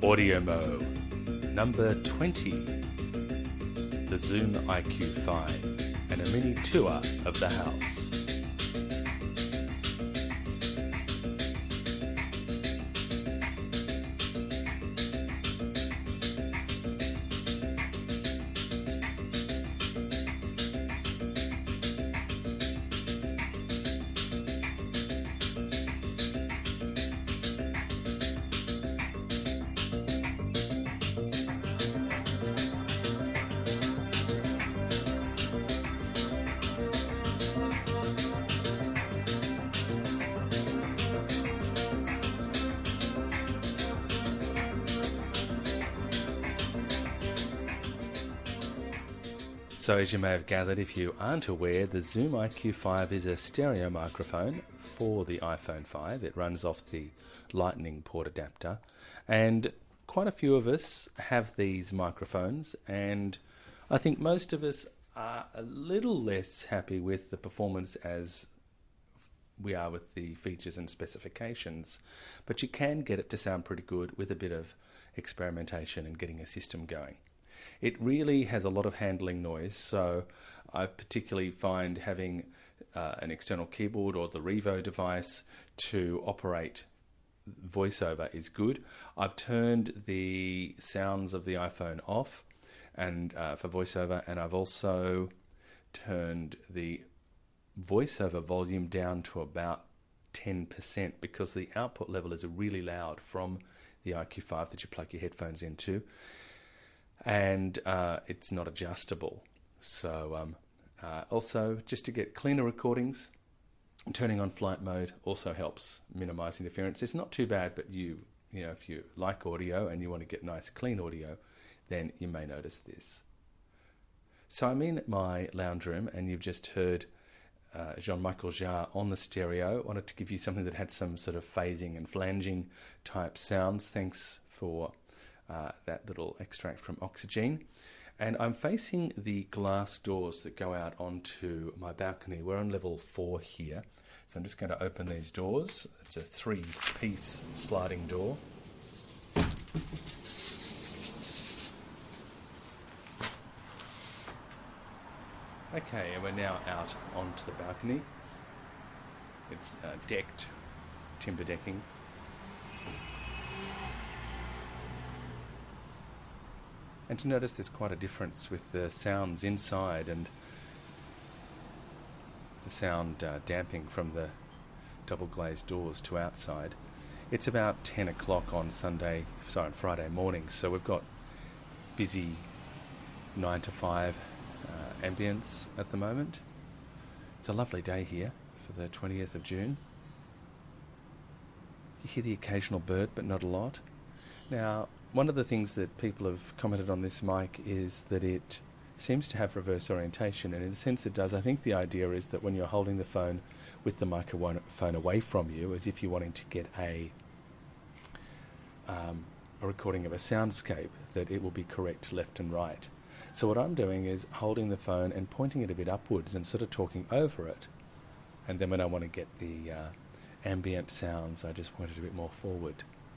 Audiomo number 20, the Zoom IQ5, and a mini tour of the house. So as you may have gathered, if you aren't aware, the Zoom IQ5 is a stereo microphone for the iPhone 5. It runs off the Lightning port adapter, and quite a few of us have these microphones, and I think most of us are a little less happy with the performance as we are with the features and specifications, but you can get it to sound pretty good with a bit of experimentation and getting a system going. It really has a lot of handling noise, so I particularly find having an external keyboard or the Revo device to operate VoiceOver is good. I've turned the sounds of the iPhone off and for VoiceOver, and I've also turned the VoiceOver volume down to about 10% because the output level is really loud from the IQ5 that you plug your headphones into. And it's not adjustable. So also, just to get cleaner recordings, turning on flight mode also helps minimize interference. It's not too bad, but you know, if you like audio and you want to get nice clean audio, then you may notice this. So I'm in my lounge room, and you've just heard Jean-Michel Jarre on the stereo. I wanted to give you something that had some sort of phasing and flanging type sounds. Thanks for that little extract from Oxygen. And I'm facing the glass doors that go out onto my balcony. We're on level 4 here. So I'm just going to open these doors. It's a 3-piece sliding door. Okay, and we're now out onto the balcony. It's decked, timber decking. And to notice there's quite a difference with the sounds inside and the sound damping from the double glazed doors to outside. It's about 10 o'clock on Friday morning, so we've got busy 9 to 5 ambience at the moment. It's a lovely day here for the 20th of June. You hear the occasional bird, but not a lot. Now, one of the things that people have commented on this mic is that it seems to have reverse orientation, and in a sense it does. I think the idea is that when you're holding the phone with the microphone away from you, as if you're wanting to get a recording of a soundscape, that it will be correct left and right. So what I'm doing is holding the phone and pointing it a bit upwards and sort of talking over it, and then when I want to get the ambient sounds, I just point it a bit more forward.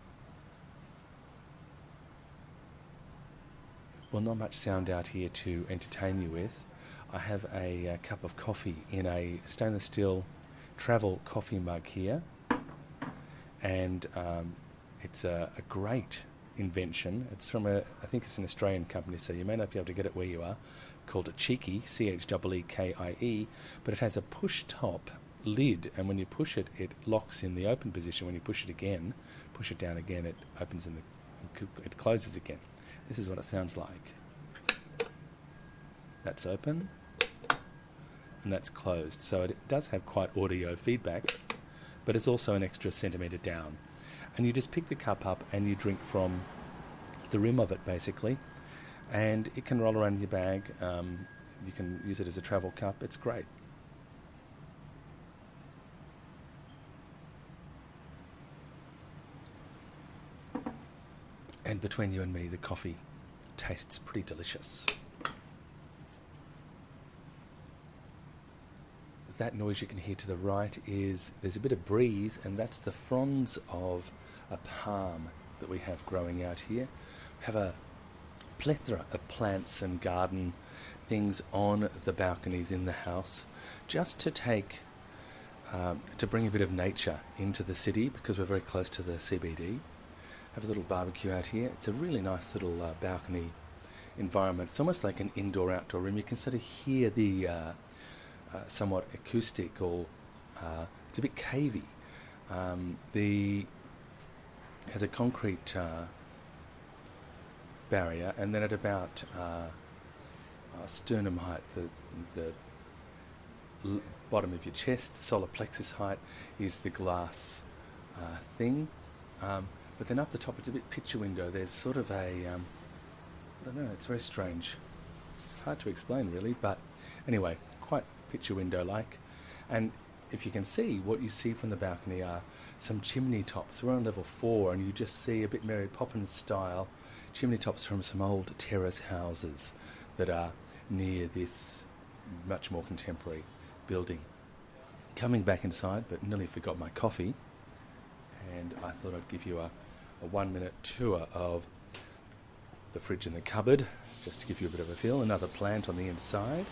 Well, not much sound out here to entertain you with. I have a cup of coffee in a stainless steel travel coffee mug here, and it's a great invention. It's from I think it's an Australian company, so you may not be able to get it where you are, called a Cheeky, CHEEKIE, but it has a push top lid, and when you push it, it locks in the open position. When you push it down again, it opens it closes again. This is what it sounds like. That's open, and that's closed. So it does have quite audio feedback, but it's also an extra centimetre down. And you just pick the cup up and you drink from the rim of it, basically. And it can roll around in your bag. You can use it as a travel cup. It's great. And between you and me, the coffee tastes pretty delicious. That noise you can hear to the right is, there's a bit of breeze, and that's the fronds of a palm that we have growing out here. We have a plethora of plants and garden things on the balconies in the house, just to to bring a bit of nature into the city, because we're very close to the CBD. Have a little barbecue out here. It's a really nice little balcony environment. It's almost like an indoor-outdoor room. You can sort of hear the somewhat acoustic, or it's a bit cavey. Has a concrete barrier, and then at about sternum height, the bottom of your chest, solar plexus height, is the glass thing. But then up the top, it's a bit picture window. There's sort of I don't know, it's very strange. It's hard to explain, really, but anyway, quite picture window-like. And if you can see, what you see from the balcony are some chimney tops. We're on level 4, and you just see a bit Mary Poppins style chimney tops from some old terrace houses that are near this much more contemporary building. Coming back inside, but nearly forgot my coffee, and I thought I'd give you a 1-minute tour of the fridge and the cupboard, just to give you a bit of a feel. Another plant on the inside.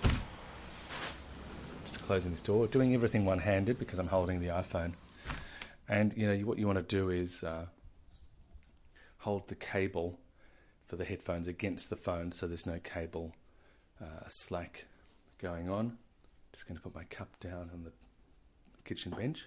Just closing this door, doing everything one-handed because I'm holding the iPhone. And what you want to do is hold the cable for the headphones against the phone, so there's no cable slack going on. Just going to put my cup down on the kitchen bench.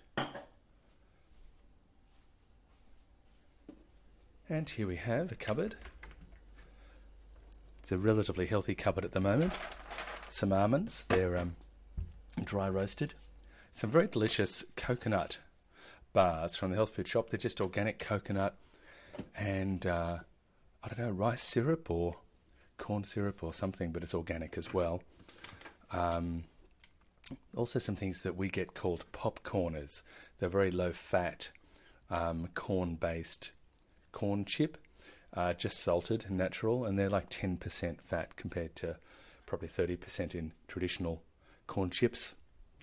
And here we have a cupboard. It's a relatively healthy cupboard at the moment. Some almonds, they're dry roasted. Some very delicious coconut bars from the health food shop. They're just organic coconut and, rice syrup or corn syrup or something, but it's organic as well. Also some things that we get called popcorners. They're very low-fat, corn-based corn chip, just salted and natural, and they're like 10% fat compared to probably 30% in traditional corn chips.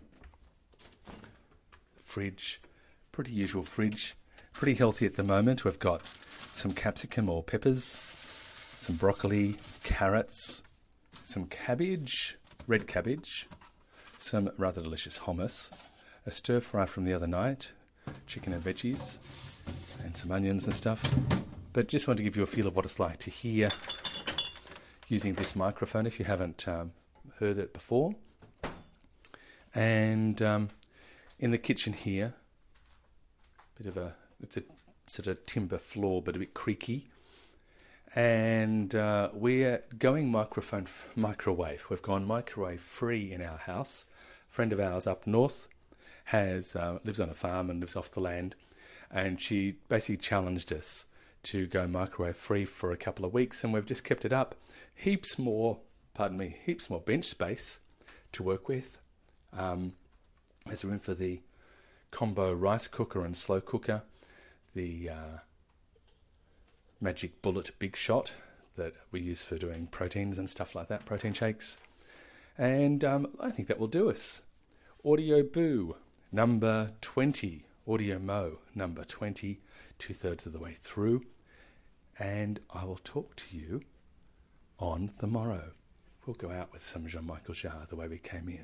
Fridge, pretty usual fridge, pretty healthy at the moment. We've got some capsicum or peppers, some broccoli, carrots, some cabbage, red cabbage, some rather delicious hummus, a stir fry from the other night, chicken and veggies, and some onions and stuff. But just want to give you a feel of what it's like to hear using this microphone if you haven't heard it before. And in the kitchen here, it's a sort of timber floor, but a bit creaky. And we're going microwave. We've gone microwave free in our house. A friend of ours up north lives on a farm and lives off the land, and she basically challenged us to go microwave free for a couple of weeks, and we've just kept it up. Heaps more bench space to work with. There's room for the combo rice cooker and slow cooker, the Magic Bullet Big Shot that we use for doing proteins and stuff like that, protein shakes. And I think that will do us. Audio Boo, number 20. Audio Mo, number 20, 2/3 of the way through. And I will talk to you on the morrow. We'll go out with some Jean-Michel Jarre the way we came in.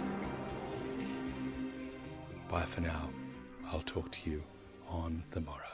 Bye for now. I'll talk to you on the morrow.